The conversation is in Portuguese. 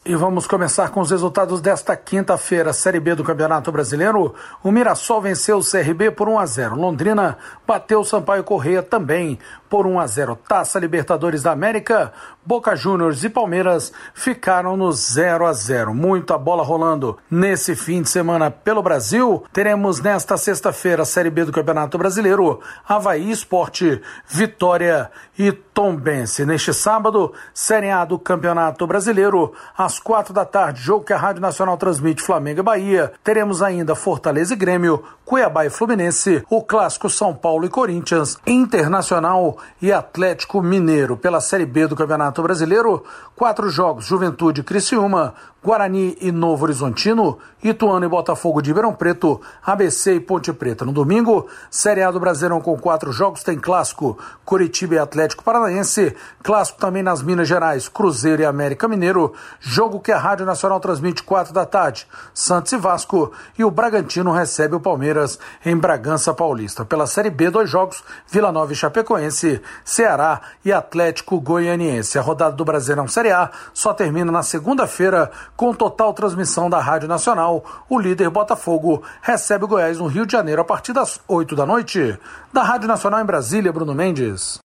E vamos começar com os resultados desta quinta-feira, Série B do Campeonato Brasileiro. O Mirassol venceu o CRB por 1-0. Londrina bateu o Sampaio Corrêa também por 1-0. Taça Libertadores da América, Boca Juniors e Palmeiras ficaram no 0-0. Muita bola rolando nesse fim de semana pelo Brasil. Teremos nesta sexta-feira, Série B do Campeonato Brasileiro, Avaí, Sport, Vitória e Tombense. Neste sábado, Série A do Campeonato Brasileiro, às 4 da tarde, jogo que a Rádio Nacional transmite, Flamengo e Bahia. Teremos ainda Fortaleza e Grêmio, Cuiabá e Fluminense, o clássico São Paulo e Corinthians, Internacional e Atlético Mineiro. Pela Série B do Campeonato Brasileiro, 4 jogos, Juventude e Criciúma, Guarani e Novo Horizontino, Ituano e Botafogo de Ribeirão Preto, ABC e Ponte Preta. No domingo, Série A do Brasileirão com 4 jogos, tem clássico Coritiba e Atlético Paranaense, clássico também nas Minas Gerais, Cruzeiro e América Mineiro, jogo que a Rádio Nacional transmite 4 da tarde, Santos e Vasco, e o Bragantino recebe o Palmeiras em Bragança Paulista. Pela Série B, 2 jogos, Vila Nova e Chapecoense, Ceará e Atlético Goianiense. A rodada do Brasileirão Série A só termina na segunda-feira, com total transmissão da Rádio Nacional. O líder Botafogo recebe o Goiás no Rio de Janeiro a partir das 8 da noite. Da Rádio Nacional em Brasília, Bruno Mendes.